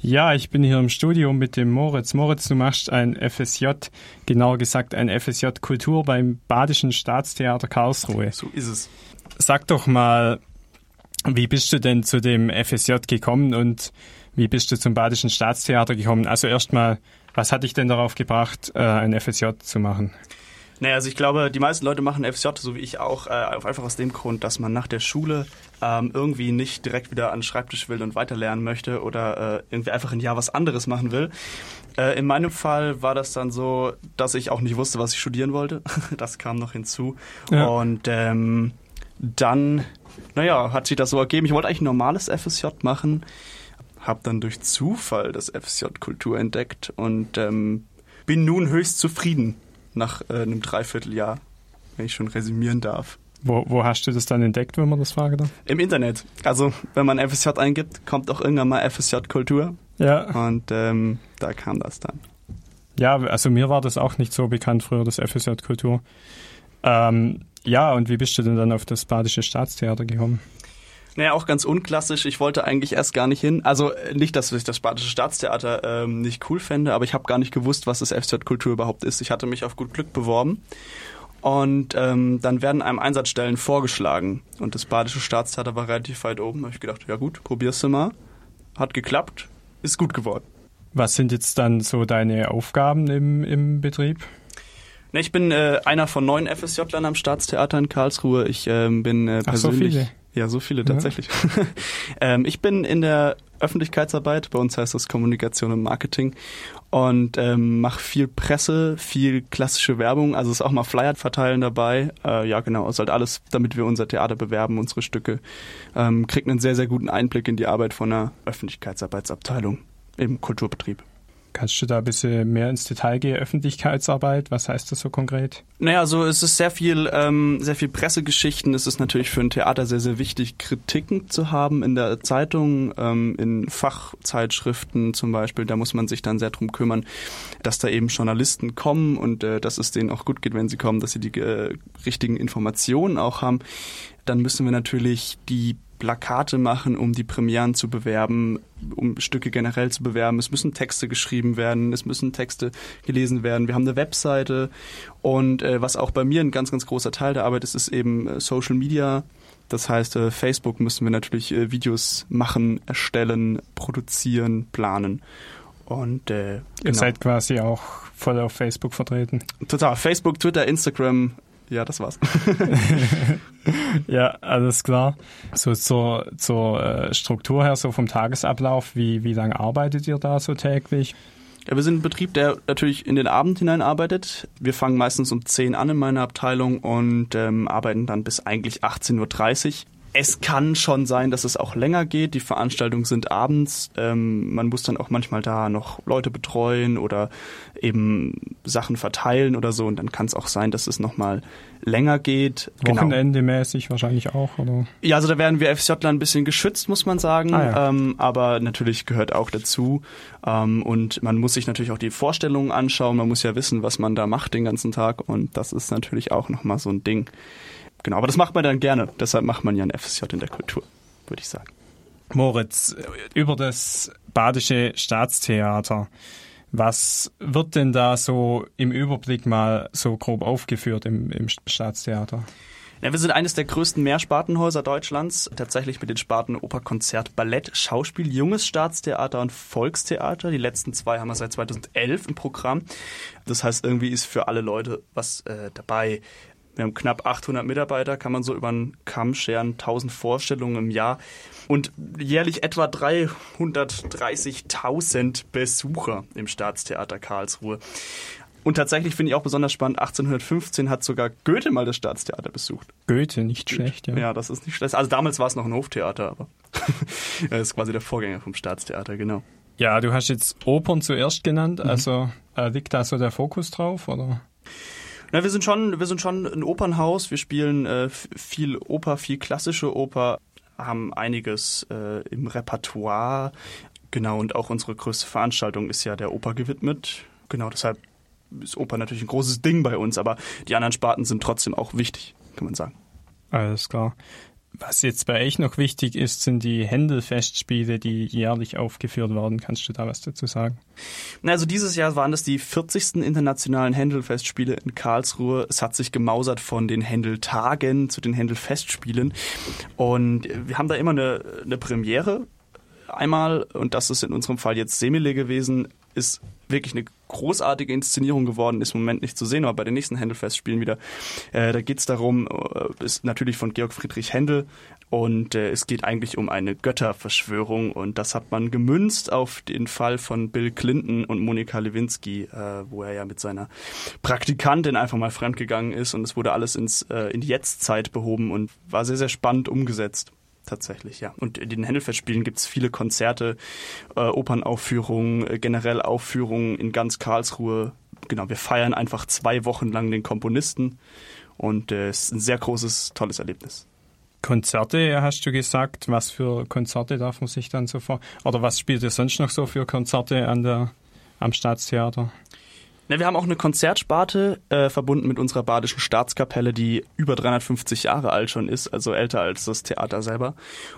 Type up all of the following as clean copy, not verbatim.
Ja, ich bin hier im Studio mit dem Moritz. Moritz, du machst ein FSJ, genauer gesagt ein FSJ Kultur beim Badischen Staatstheater Karlsruhe. So ist es. Sag doch mal, wie bist du denn zu dem FSJ gekommen und wie bist du zum Badischen Staatstheater gekommen? Also erstmal, was hat dich denn darauf gebracht, ein FSJ zu machen? Naja, also ich glaube, die meisten Leute machen FSJ, so wie ich auch, einfach aus dem Grund, dass man nach der Schule irgendwie nicht direkt wieder an den Schreibtisch will und weiterlernen möchte oder irgendwie einfach ein Jahr was anderes machen will. In meinem Fall war das dann so, dass ich auch nicht wusste, was ich studieren wollte. Das kam noch hinzu. Ja. Und dann, hat sich das so ergeben. Ich wollte eigentlich ein normales FSJ machen, habe dann durch Zufall das FSJ Kultur entdeckt und bin nun höchst zufrieden. Nach einem Dreivierteljahr, wenn ich schon resümieren darf. Wo hast du das dann entdeckt, wenn man das fragen darf? Im Internet. Also, wenn man FSJ eingibt, kommt auch irgendwann mal FSJ Kultur. Ja. Und da kam das dann. Ja, also mir war das auch nicht so bekannt früher, das FSJ Kultur. Ja, und wie bist du denn dann auf das Badische Staatstheater gekommen? Naja, auch ganz unklassisch. Ich wollte eigentlich erst gar nicht hin. Also nicht, dass ich das Badische Staatstheater nicht cool fände, aber ich habe gar nicht gewusst, was das FSJ Kultur überhaupt ist. Ich hatte mich auf gut Glück beworben und dann werden einem Einsatzstellen vorgeschlagen. Und das Badische Staatstheater war relativ weit oben. Da habe ich gedacht, ja gut, probierst du mal. Hat geklappt, ist gut geworden. Was sind jetzt dann so deine Aufgaben im Betrieb? Ich bin einer von 9 FSJ-Lern am Staatstheater in Karlsruhe. Ich bin persönlich... Ach, so viele? Ja, so viele tatsächlich. Ja. Ich bin in der Öffentlichkeitsarbeit, bei uns heißt das Kommunikation und Marketing und mache viel Presse, viel klassische Werbung, also ist auch mal Flyer verteilen dabei. Ja genau, ist halt alles, damit wir unser Theater bewerben, unsere Stücke. Kriegt einen sehr, sehr guten Einblick in die Arbeit von einer Öffentlichkeitsarbeitsabteilung im Kulturbetrieb. Kannst du da ein bisschen mehr ins Detail gehen? Öffentlichkeitsarbeit, was heißt das so konkret? Naja, so es ist sehr viel Pressegeschichten. Es ist natürlich für ein Theater sehr, sehr wichtig, Kritiken zu haben in der Zeitung, in Fachzeitschriften zum Beispiel. Da muss man sich dann sehr drum kümmern, dass da eben Journalisten kommen und dass es denen auch gut geht, wenn sie kommen, dass sie die richtigen Informationen auch haben. Dann müssen wir natürlich die Plakate machen, um die Premieren zu bewerben, um Stücke generell zu bewerben. Es müssen Texte geschrieben werden, es müssen Texte gelesen werden. Wir haben eine Webseite und was auch bei mir ein ganz, ganz großer Teil der Arbeit ist, ist eben Social Media. Das heißt, Facebook müssen wir natürlich Videos machen, erstellen, produzieren, planen. Und genau. Ihr seid quasi auch voll auf Facebook vertreten. Total. Facebook, Twitter, Instagram. Ja, das war's. Ja, alles klar. So zur Struktur her, so vom Tagesablauf, wie lange arbeitet ihr da so täglich? Ja, wir sind ein Betrieb, der natürlich in den Abend hinein arbeitet. Wir fangen meistens um 10 an in meiner Abteilung und arbeiten dann bis eigentlich 18:30 Uhr. Es kann schon sein, dass es auch länger geht. Die Veranstaltungen sind abends. Man muss dann auch manchmal da noch Leute betreuen oder eben Sachen verteilen oder so. Und dann kann es auch sein, dass es nochmal länger geht. Wochenendemäßig wahrscheinlich auch, oder? Ja, also da werden wir FSJler ein bisschen geschützt, muss man sagen. Ja. Aber natürlich gehört auch dazu. Und man muss sich natürlich auch die Vorstellungen anschauen. Man muss ja wissen, was man da macht den ganzen Tag. Und das ist natürlich auch nochmal so ein Ding. Genau, aber das macht man dann gerne. Deshalb macht man ja ein FSJ in der Kultur, würde ich sagen. Moritz, über das Badische Staatstheater, was wird denn da so im Überblick mal so grob aufgeführt im Staatstheater? Ja, wir sind eines der größten Mehrspartenhäuser Deutschlands, tatsächlich mit den Sparten Oper, Konzert, Ballett, Schauspiel, Junges Staatstheater und Volkstheater. Die letzten 2 haben wir seit 2011 im Programm. Das heißt, irgendwie ist für alle Leute was dabei. Wir haben knapp 800 Mitarbeiter, kann man so über einen Kamm scheren, 1000 Vorstellungen im Jahr und jährlich etwa 330.000 Besucher im Staatstheater Karlsruhe. Und tatsächlich finde ich auch besonders spannend, 1815 hat sogar Goethe mal das Staatstheater besucht. Goethe, nicht schlecht, ja. Ja, das ist nicht schlecht. Also damals war es noch ein Hoftheater, aber das ist quasi der Vorgänger vom Staatstheater, genau. Ja, du hast jetzt Opern zuerst genannt, also liegt da so der Fokus drauf, oder? Na, wir sind schon ein Opernhaus. Wir spielen viel Oper, viel klassische Oper, haben einiges im Repertoire. Genau, und auch unsere größte Veranstaltung ist ja der Oper gewidmet. Genau, deshalb ist Oper natürlich ein großes Ding bei uns, aber die anderen Sparten sind trotzdem auch wichtig, kann man sagen. Alles klar. Was jetzt bei euch noch wichtig ist, sind die Händel-Festspiele, die jährlich aufgeführt werden. Kannst du da was dazu sagen? Also dieses Jahr waren das die 40. internationalen Händel-Festspiele in Karlsruhe. Es hat sich gemausert von den Händel-Tagen zu den Händel-Festspielen. Und wir haben da immer eine Premiere. Einmal, und das ist in unserem Fall jetzt Semele gewesen, ist wirklich eine großartige Inszenierung geworden, ist im Moment nicht zu sehen, aber bei den nächsten Händel-Festspielen wieder. Da geht es darum, ist natürlich von Georg Friedrich Händel und es geht eigentlich um eine Götterverschwörung und das hat man gemünzt auf den Fall von Bill Clinton und Monika Lewinsky, wo er ja mit seiner Praktikantin einfach mal fremdgegangen ist und es wurde alles in die Jetztzeit behoben und war sehr, sehr spannend umgesetzt. Tatsächlich, ja. Und in den Händelfestspielen gibt es viele Konzerte, Opernaufführungen, generell Aufführungen in ganz Karlsruhe. Genau, wir feiern einfach 2 Wochen lang den Komponisten und es ist ein sehr großes, tolles Erlebnis. Konzerte, hast du gesagt. Was für Konzerte darf man sich dann so vor? Oder was spielt ihr sonst noch so für Konzerte am Staatstheater? Wir haben auch eine Konzertsparte verbunden mit unserer Badischen Staatskapelle, die über 350 Jahre alt schon ist, also älter als das Theater selber.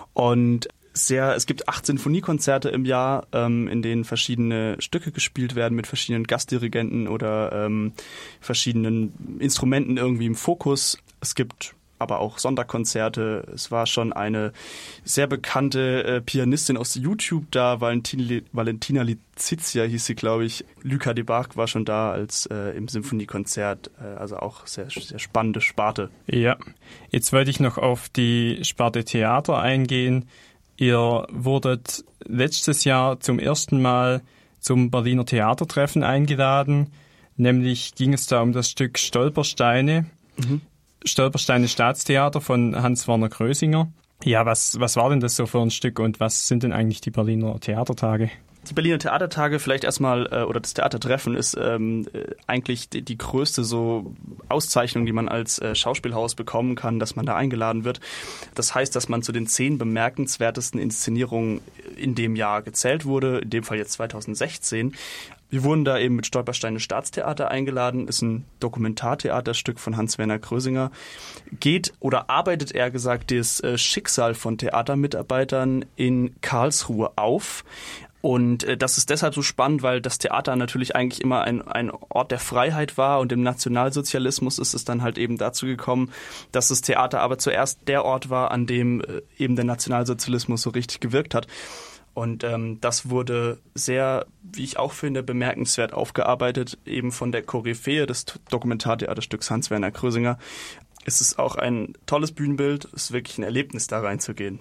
Und es gibt 8 Sinfoniekonzerte im Jahr, in denen verschiedene Stücke gespielt werden mit verschiedenen Gastdirigenten oder verschiedenen Instrumenten irgendwie im Fokus. Es gibt aber auch Sonderkonzerte. Es war schon eine sehr bekannte Pianistin aus YouTube da, Valentina Lizizia hieß sie, glaube ich. Luca de Barg war schon da als im Symphoniekonzert, also auch sehr, sehr spannende Sparte. Ja, jetzt wollte ich noch auf die Sparte Theater eingehen. Ihr wurdet letztes Jahr zum ersten Mal zum Berliner Theatertreffen eingeladen. Nämlich ging es da um das Stück Stolpersteine. Stolpersteine Staatstheater von Hans-Werner Grösinger. Ja, was war denn das so für ein Stück und was sind denn eigentlich die Berliner Theatertage? Die Berliner Theatertage vielleicht erstmal, oder das Theatertreffen ist eigentlich die größte so Auszeichnung, die man als Schauspielhaus bekommen kann, dass man da eingeladen wird. Das heißt, dass man zu den 10 bemerkenswertesten Inszenierungen in dem Jahr gezählt wurde, in dem Fall jetzt 2016. Wir wurden da eben mit Stolpersteine Staatstheater eingeladen, ist ein Dokumentartheaterstück von Hans-Werner Grösinger. Geht oder arbeitet eher gesagt das Schicksal von Theatermitarbeitern in Karlsruhe auf. Und das ist deshalb so spannend, weil das Theater natürlich eigentlich immer ein Ort der Freiheit war und im Nationalsozialismus ist es dann halt eben dazu gekommen, dass das Theater aber zuerst der Ort war, an dem eben der Nationalsozialismus so richtig gewirkt hat. Und das wurde sehr, wie ich auch finde, bemerkenswert aufgearbeitet, eben von der Koryphäe des Dokumentartheaterstücks Hans-Werner Grösinger. Es ist auch ein tolles Bühnenbild, es ist wirklich ein Erlebnis, da reinzugehen.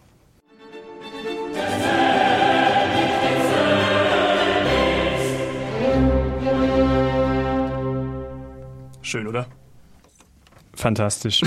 Schön, oder? Fantastisch.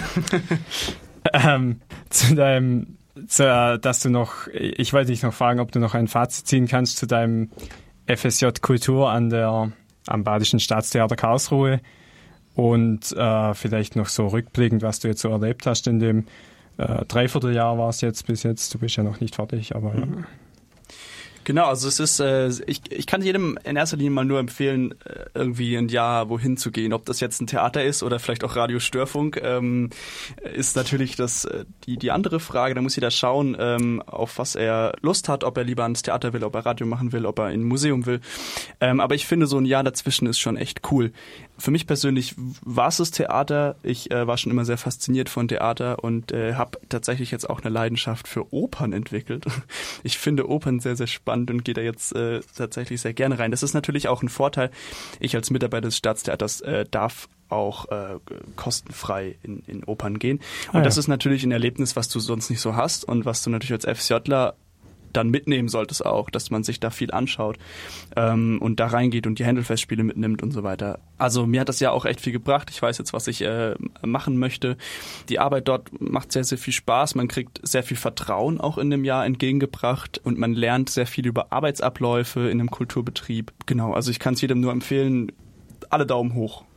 Ich wollte dich noch fragen, ob du noch ein Fazit ziehen kannst zu deinem FSJ Kultur am Badischen Staatstheater Karlsruhe und vielleicht noch so rückblickend, was du jetzt so erlebt hast in dem Dreivierteljahr war es jetzt bis jetzt. Du bist ja noch nicht fertig, aber ja. Genau, also es ist, ich kann jedem in erster Linie mal nur empfehlen, irgendwie ein Jahr wohin zu gehen. Ob das jetzt ein Theater ist oder vielleicht auch Radio Störfunk, ist natürlich die andere Frage. Da muss jeder schauen, auf was er Lust hat, ob er lieber ans Theater will, ob er Radio machen will, ob er in ein Museum will. Aber ich finde, so ein Jahr dazwischen ist schon echt cool. Für mich persönlich war es das Theater. Ich war schon immer sehr fasziniert von Theater und habe tatsächlich jetzt auch eine Leidenschaft für Opern entwickelt. Ich finde Opern sehr, sehr spannend und gehe da jetzt tatsächlich sehr gerne rein. Das ist natürlich auch ein Vorteil. Ich als Mitarbeiter des Staatstheaters darf auch kostenfrei in Opern gehen. Und das ist natürlich ein Erlebnis, was du sonst nicht so hast und was du natürlich als FSJler dann mitnehmen solltest auch, dass man sich da viel anschaut und da reingeht und die Händelfestspiele mitnimmt und so weiter. Also mir hat das ja auch echt viel gebracht. Ich weiß jetzt, was ich machen möchte. Die Arbeit dort macht sehr, sehr viel Spaß. Man kriegt sehr viel Vertrauen auch in dem Jahr entgegengebracht und man lernt sehr viel über Arbeitsabläufe in einem Kulturbetrieb. Genau, also ich kann es jedem nur empfehlen, alle Daumen hoch.